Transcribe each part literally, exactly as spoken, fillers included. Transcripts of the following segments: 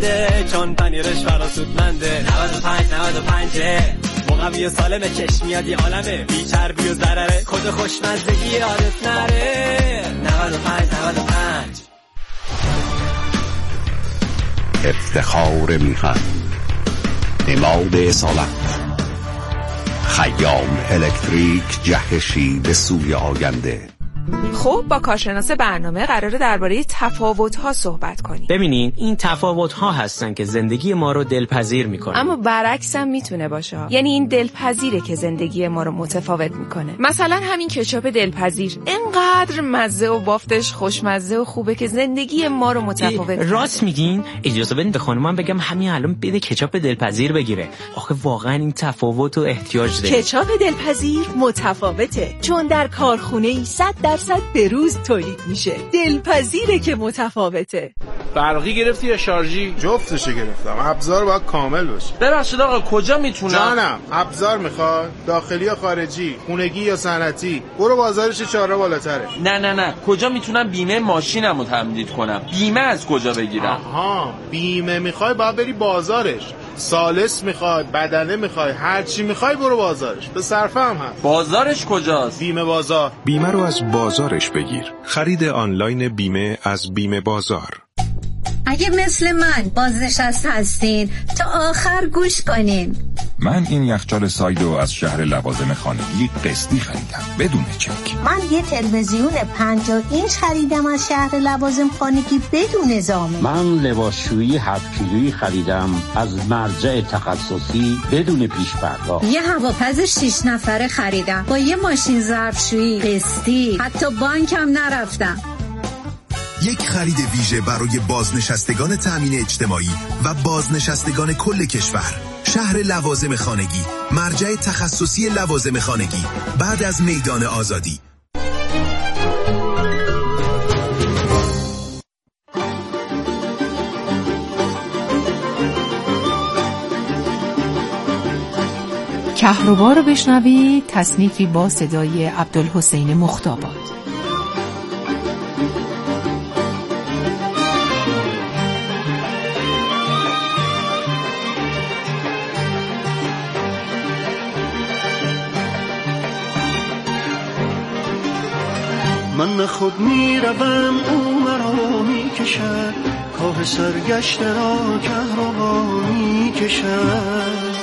بلنده، چون پنیرش فراسودمنده. نود و پنج نود و پنج مقوی و سالمه، چشمیادی عالمه، بی چربی و ضرره، کد خوشمزدگی یادت نره. نود و پنج نود و پنج افتخار میهن، نماد اصالت، خیام الکتریک، جهشی به سوی آینده. خب با کارشناس برنامه قراره درباره تفاوت‌ها صحبت کنیم. ببینین این تفاوت‌ها هستن که زندگی ما رو دلپذیر میکنن. اما برعکس هم میتونه باشه. یعنی این دلپذیره که زندگی ما رو متفاوت میکنه. مثلا همین کچاپ دلپذیر اینقدر مزه و بافتش خوشمزه و خوبه که زندگی ما رو متفاوت کنه. راست میگین؟ اجازه بدین به خانمم بگم همین الان بده کچاپ دلپذیر بگیره. آخه واقعا این تفاوت و احتیاج داره. کچاپ دلپذیر متفاوته، چون در کارخونه‌ای صد درصد به روز تولید میشه. دلپذیره که متفاوته. برقی گرفتی یا شارژی؟ جفتشو گرفتم. ابزار باید کامل باشه. ببخشید آقا کجا میتونم؟ جانم، ابزار میخواد؟ داخلی یا خارجی؟ خونگی یا صنعتی؟ برو بازارش چهار بالاتره. نه نه نه، کجا میتونم بیمه ماشینمو تمدید کنم؟ بیمه از کجا بگیرم؟ آها، بیمه میخوای باید بری بازارش. سالس میخوای، بدنه میخوای، هر چی میخوای برو بازارش. به صرفه هم هست. بازارش کجاست؟ بیمه بازار. بیمه رو از بازارش بگیر. خرید آنلاین بیمه از بیمه بازار. اگه مثل من بازنشسته هستین تا آخر گوش کنین. من این یخچال سایدو از شهر لوازم خانگی قسطی خریدم بدون چک. من یه تلویزیون پنجاه اینچ خریدم از شهر لوازم خانگی بدون ضامن. من لباسشویی هفت کیلویی خریدم از مرجع تخصصی بدون پیش پرداخت. یه هواپز شش نفره خریدم با یه ماشین ظرفشویی قسطی، حتی بانکم نرفتم. یک خرید ویژه برای بازنشستگان تامین اجتماعی و بازنشستگان کل کشور. شهر لوازم خانگی، مرجع تخصصی لوازم خانگی، بعد از میدان آزادی. کهربا رو بشنوید، تصنیفی با صدای عبدالحسین مختاباد. من خود می روم او مرا می کشد، کاه سرگشته را کهربا می کشد.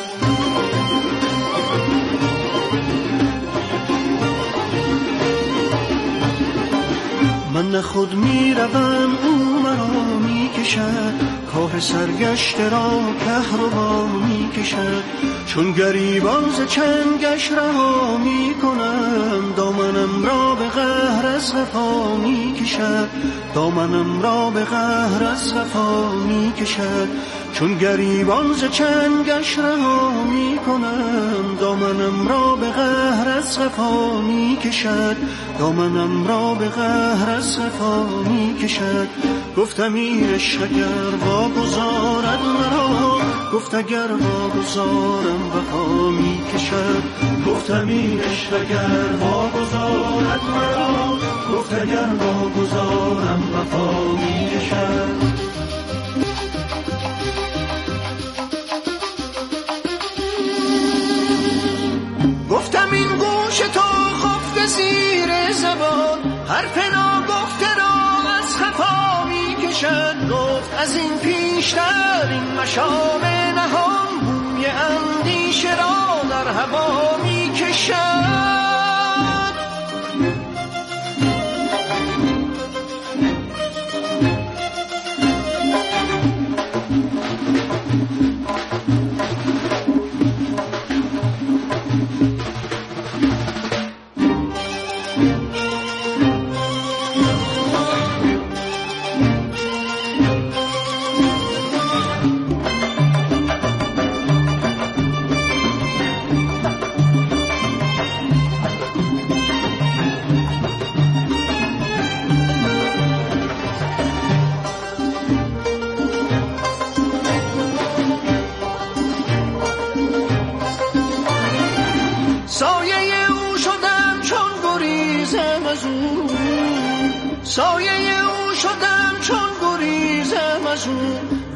من خود می روم او مرا می کشد، کاه سرگشته را کهربا می کشد. چون گریبان ز چنگش رها می کنم، دامنم را به قهر از وفا می کشد. دامنم را به قهر از وفا می کشد. چون گریبان ز چنگش رها می کنم، دامنم را به قهر از وفا می کشد. دامنم را به قهر از وفا می کشد. گفتم این عشق اگر واگذارد مرا، گفت اگر واگذارم وفا می کشد. گفتم این عشق اگر واگذارد مرا، گفت اگر واگذارم وفا می کشد. گفتم این گوش تو خفت زیر زبان، حرف ناگفته را از خفا می کشد. گفت از این پیشتر این مشام نهان، بوی اندیشه را در هوا می کشد.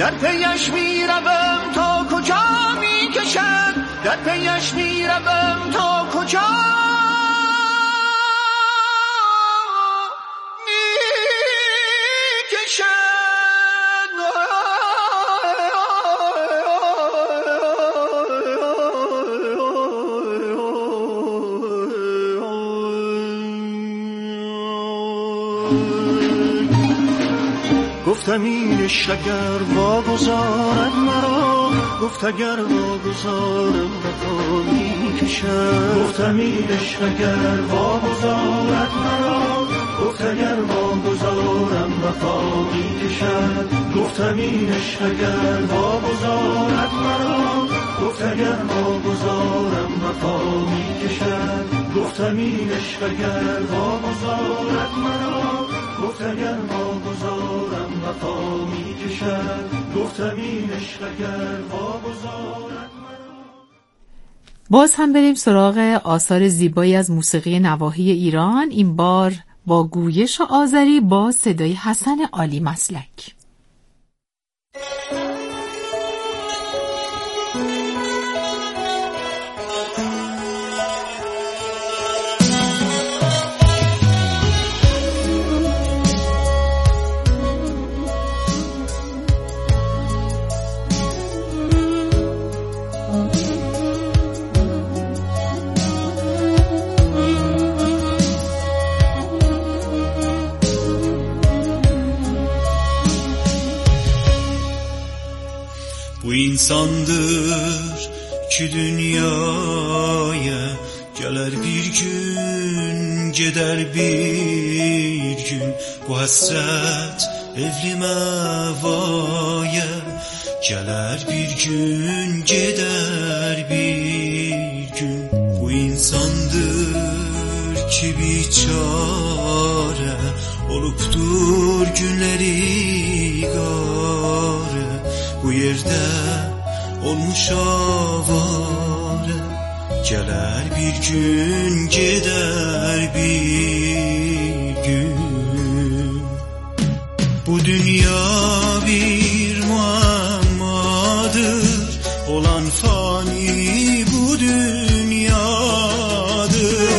در پیش میروم تا کجا میکشد در پیش میروم تا کجا گفتم اینش اگر واگذارد مرا گفت اگر واگذارم وفا میکشد گفتم اینش اگر واگذارد مرا گفت اگر واگذارم وفا میکشد گفتم اینش اگر واگذارد مرا گفت اگر واگذارم وفا میکشد گفتم اینش اگر واگذارد مرا گفت اگر واگذارم وفا میکشد گفتم اینش اگر واگذارد. باز هم بریم سراغ آثار زیبایی از موسیقی نواحی ایران، این بار با گویش آذری با صدای حسن عالی مسلک. Bu insandır ki dünyaya gelir bir gün, gider bir gün. Bu hasret evli mevaya gelir bir gün, gider bir gün. Bu insandır ki biçare olupdur günleri gare. Bu yerde olmuş avare gelir bir gün, gider bir gün. Bu dünya bir muammadır, olan fani bu dünyadır.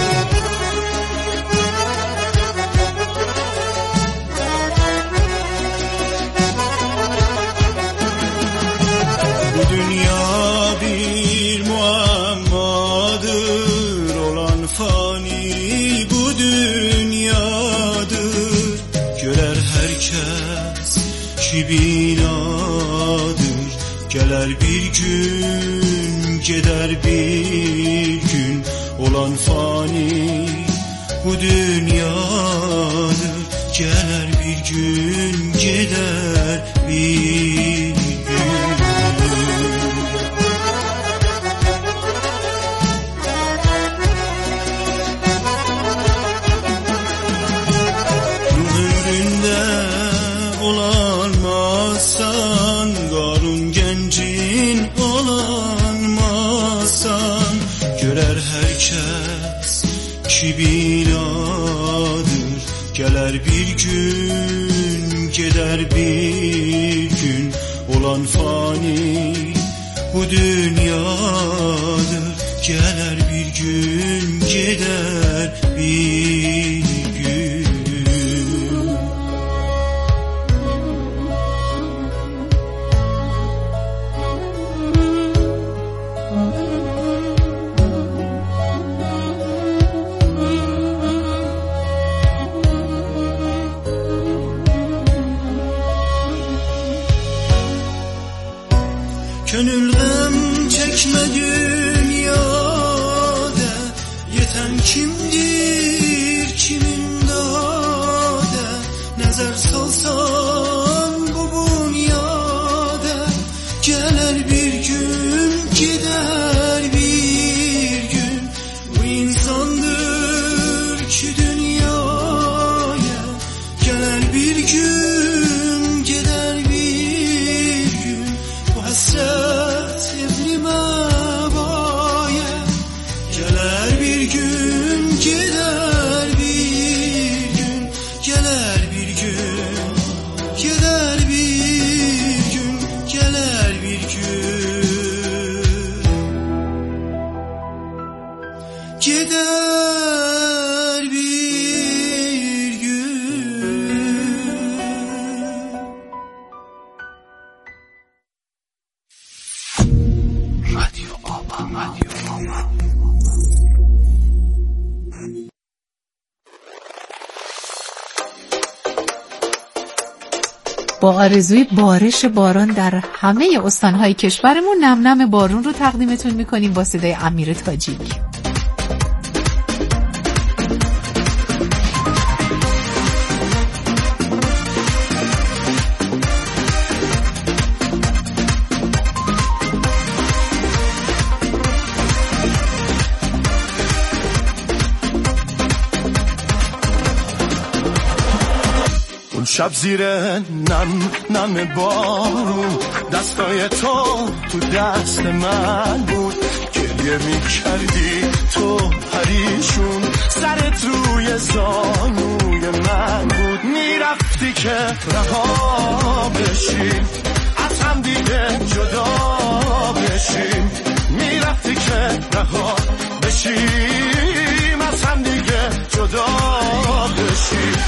Dünya bir muammadır, olan fani bu dünyadır. Görer herkes ki binadır, gelir bir gün, gider bir gün. Olan fani bu dünyadır, gelir bir gün, gider bir gün. Olanmazsan, Qarun gencin olanmazsan, görer herkes ki binadır, gelir bir gün, gider bir gün. Olan fani bu dünyadır, gelir bir gün, gider bir gün. Gönül gəm çəkmə dünyada, yetən kimdir kimin dada. Nəzər salsan bu bunyada, gələr bir gün, gider bir gün. Bu insandır ki dünyaya gələr bir gün, gider bir gün. Bu hasret evli mevaya gelir bir gün, gider bir gün. Gelir bir gün, gider bir gün. با آرزوی بارش باران در همه استانهای کشورمون، نم نم بارون رو تقدیمتون میکنیم با صدای امیر تاجیک. شب زیر نم نم بارون دستای تو تو دست من بود، گریه می کردی تو پریشون، سرت روی زانوی من بود، میرفتی که رها بشیم از هم دیگه جدا بشیم، میرفتی که رها بشیم از هم دیگه جدا بشیم.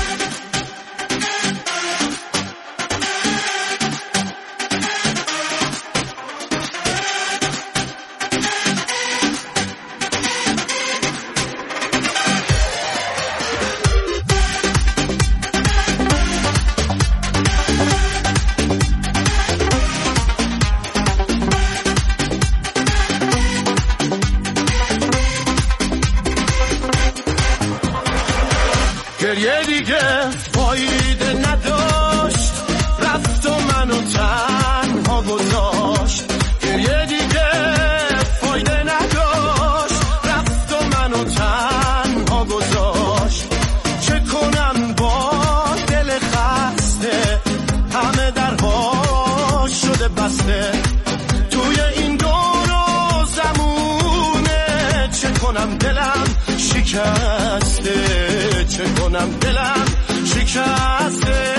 گریه دیگه فایده نداشت، رفت و منو تنها گذاشت، گریه دیگه فایده نداشت، رفت و منو تنها گذاشت، چه کنم با دل خسته، همه درها شده بسته، توی این دور و زمونه، چه کنم دلم شکسته، چه کنم دلم شکسته.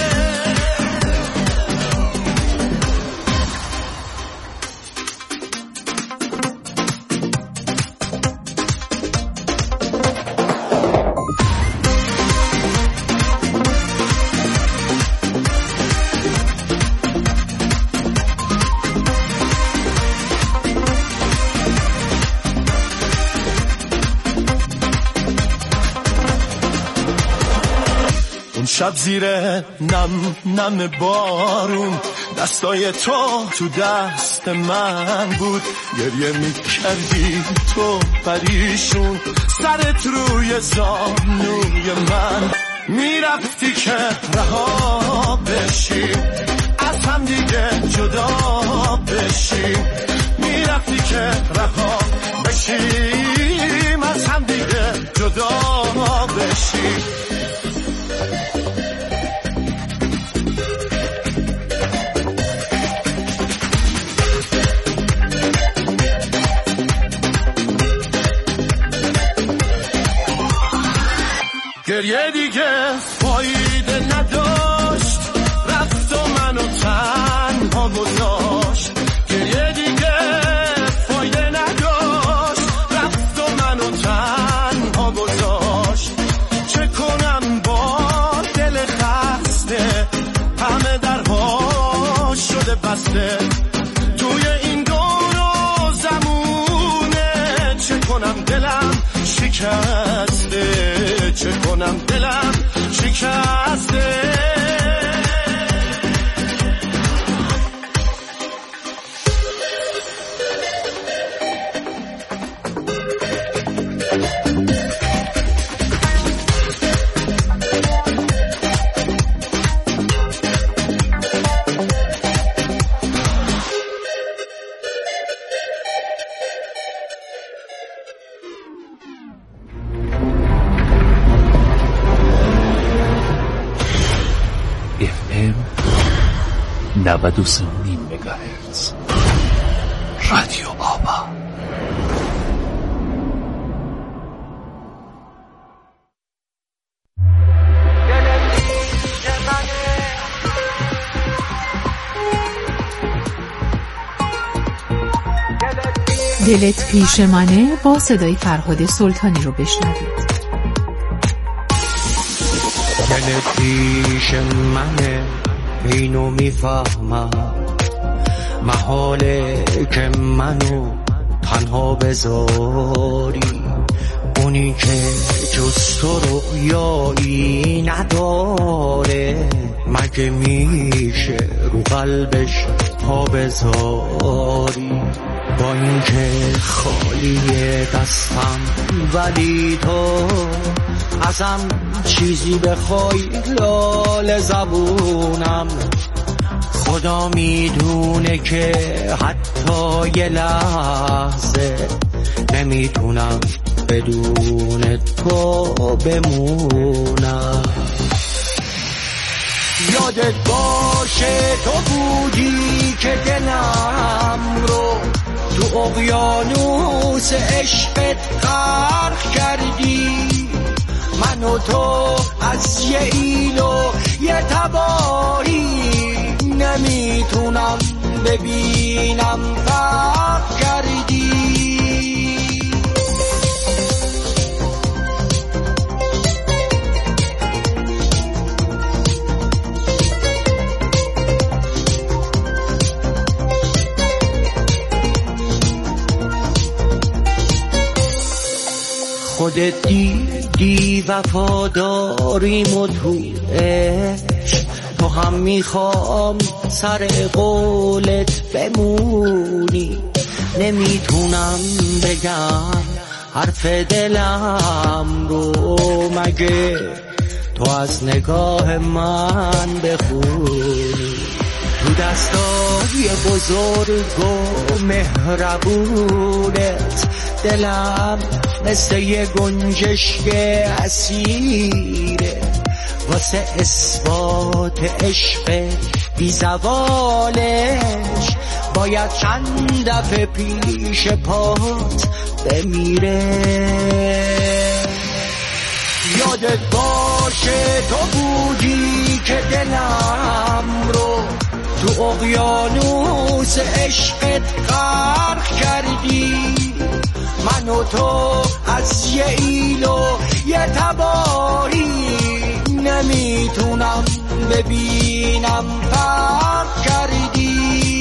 شب زیر نم نم بارون دستای تو تو دست من بود، گریه می کردی تو پریشون، سرت روی زانوی من، میرفتی که رها بشیم از هم دیگه جدا بشیم، میرفتی که رها بشیم از هم دیگه جدا بشیم. گریه دیگه فایده نداشت، رفت و منو تنها گذاشت، گریه دیگه فایده نداشت، رفت و منو تنها گذاشت، چه کنم با دل خسته، همه درها شده بسته، توی این دور و زمونه، چه کنم دلم شکسته، چه کنم دلم شکسته. نود و سه و نیم مگاهرتز رادیو آبا. دلت پیش منه با صدای فرهاد سلطانی رو بشنوید. دلت پیش منه اینو میفهمم، محاله که منو تنها بذاری، اونی که جز تو رویایی نداره، مگه میشه رو قلبش پا بذاری؟ با اینکه خالیه دستم ولی تو ازم چیزی بخوای لال زبونم، خدا میدونه که حتی یه لحظه نمیتونم بدون تو بمونم. یادت باشه تو بودی که دلم رو تو اقیانوس عشقت غرق کردی، من و تو از یه ایل و یه تباری نمیتونم ببینم فرق کردی. خودت دیدی وفاداریم و تو عشق، تو هم میخوام سر قولت بمونی، نمیتونم بگم حرف دلم رو، مگه تو از نگاه من بخونی. تو دستای بزرگ و مهربونت دلم مثل یه گنجشک اسیره، واسه اثبات عشق بی زوالش باید چند دفعه پیش پات بمیره. یادت باشه تو بودی که دلم رو تو اقیانوس عشقت غرق کردی، من و تو از یه ایل و یه تباری نمیتونم ببینم فرق کردی.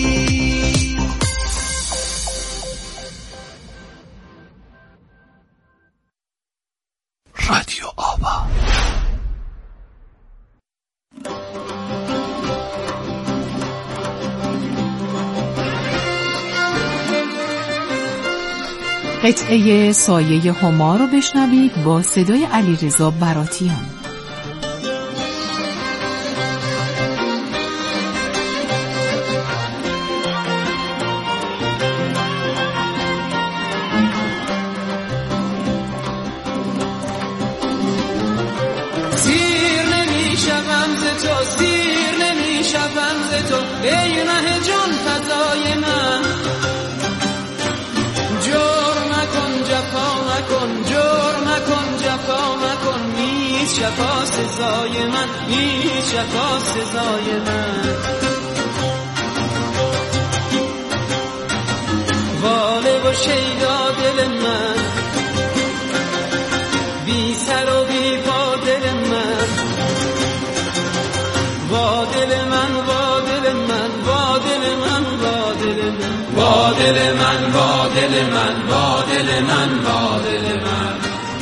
رادیو آوا. قطعه سایه هما رو بشنوید با صدای علیرضا براتیان. سیر نمیشم ز تو، سیر نمیشم ز تو، ای مه جان فدای من، جور مکن جفا مکن، جور مکن جفا مکن، هیچ جفا سزای من، هیچ جفا سزای من. واله و شیدا دل من، بی سر و بی پا دل من، وا دل من، وا دل من، وا دل من، وا دل من، وا دل من، وا دل من، وا دل من، وا دل من.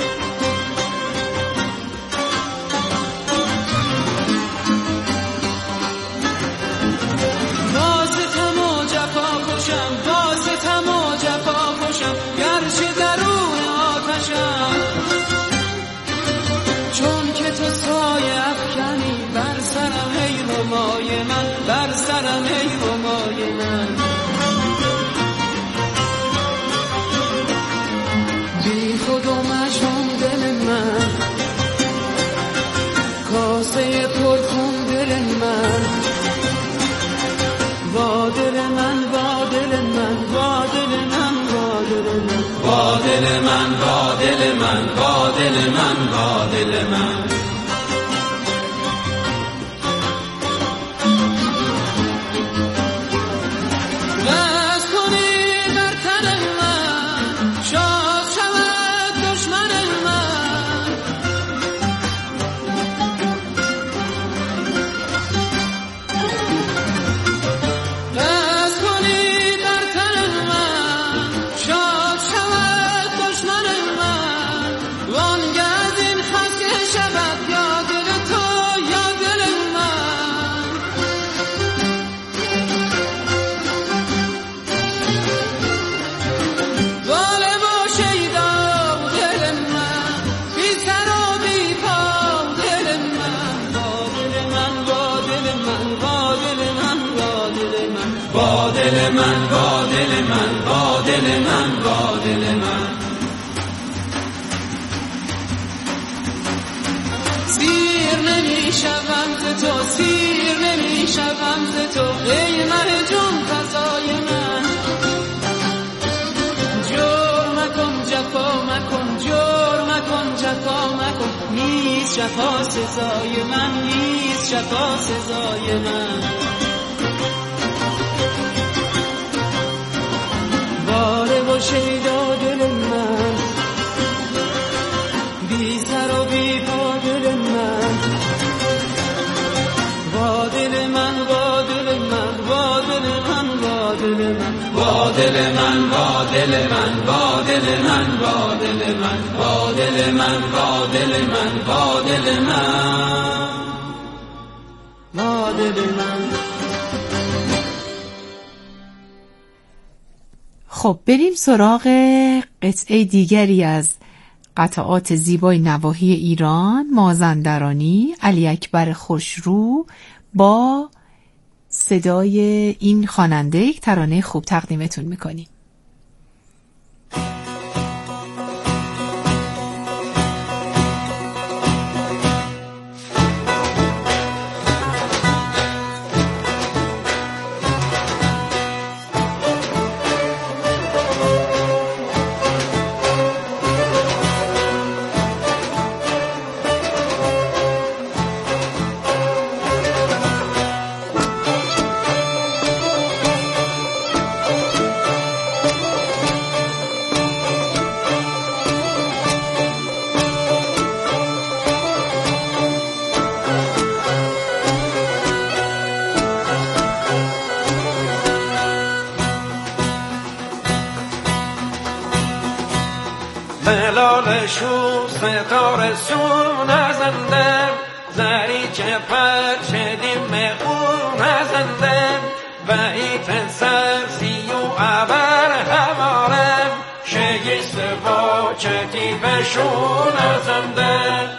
واسطم و جفا کشم، واسطم و جفا کشم، گرچه درون آتشم، چون که تو سایه افکنی بر سرم ای همای من، بر سرم ای همای من. بی خود و مجنون دل من، کاسه پرخون دل من، وا دل من، وا دل من، وا دل من، وا دل من، وا دل من، وا دل من، وا دل من، وا دل من. شاد من با دل من با دل من با دل من سیر نمیشوم ز تو سیر نمیشوم ز تو ای مه جون فضای من جور مکن جفا مکن جور مکن جفا مکن نیست جفا سزای من نیست جفا سزای من باره و شیدا دل من بی سر و بی پا دل من با دل من با دل من با دل من با دل من با دل من با دل من با دل من با دل من با دل من با دل من با دل من با دل من. خب بریم سراغ قطعه دیگری از قطعات زیبای نواحی ایران. مازندرانی، علی اکبر خوشرو با صدای این خواننده یک ترانه خوب تقدیمتون میکنیم. شو ستاره سو نزندم زری چه پرچه دیم اون نزندم و ایت سرسی و عبر همارم شگست با چتی بشو نزندم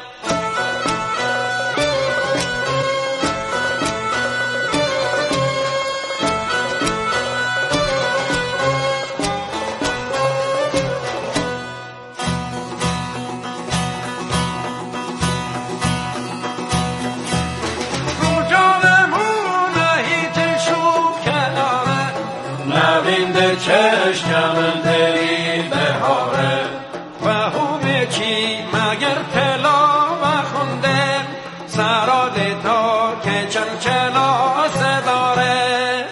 چشم دلی بهاره و همه چی مگر پلا و خوندم سراده تا که چنچلا داره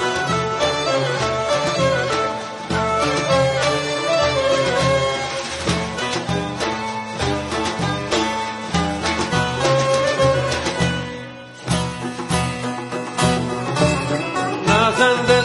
نزنده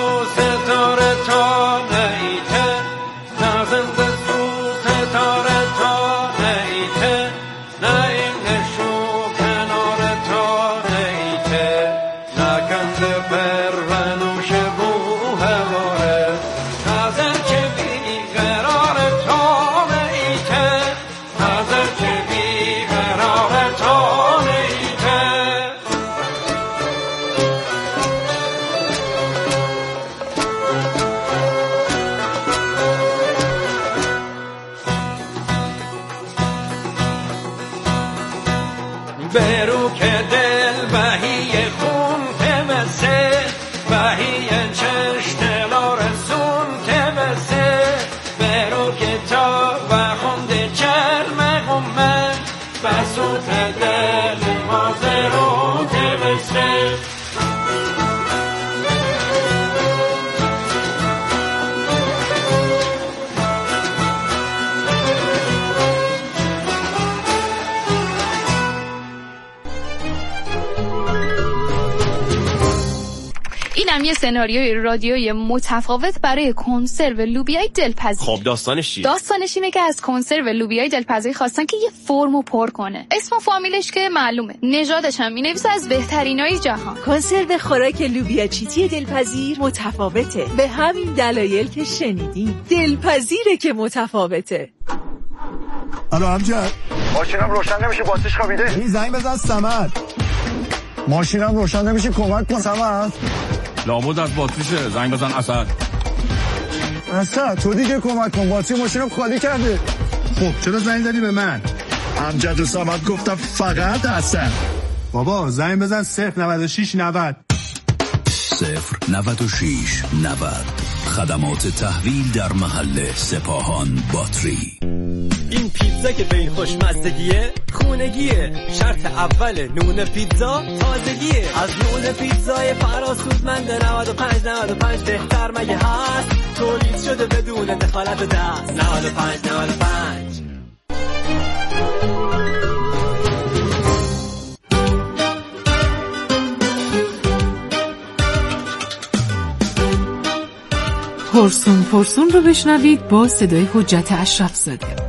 برو که دل بهی خون تمسه بهی چشتلا رسون تمسه برو که تا و خونده چرم غمه بسوت دل مازرون تمسه اینم یه سناریوی رادیویی متفاوت برای کنسرو لوبیای دلپذیر. خب داستانش چیه؟ داستانش اینه که از کنسرو لوبیای دلپذیر خواستن که یه فرمو پر کنه. اسم و فامیلش که معلومه. نژادش هم می‌نویسه از بهترینای جهان. کنسرو خوراک لوبیا چیتی دلپذیر متفاوته. به همین دلایل که شنیدین. دلپذیره که متفاوته. الو امجد، ماشینم روشن نمیشه، باتریش خوابیده. این زنگ بزن سمر. ماشینم روشن نمیشه، کمک کن سمر. لابد از باتریشه. زنگ بزن اسد. اسد تو دیگه کمک کن، باتری ماشینم خالی کرده. خب چرا زنگ زدی به من؟ امجد و صمد گفتم فقط اسد. بابا زنگ بزن صفر نود و شش نود. صفر نود و شش نود. خدمات تحویل در محل سپاهان باتری. این پیتزا که به این خوشمزدگیه خونگیه، شرط اول نون پیتزا تازگیه. از نون پیتزای فراسودمند نود و پنج نود و پنج بهتر مگه هست؟ تولید شده بدون دخالت دست. نود و پنج نود و پنج. پرسون پرسون رو بشنوید با صدای حجت اشرف زاده.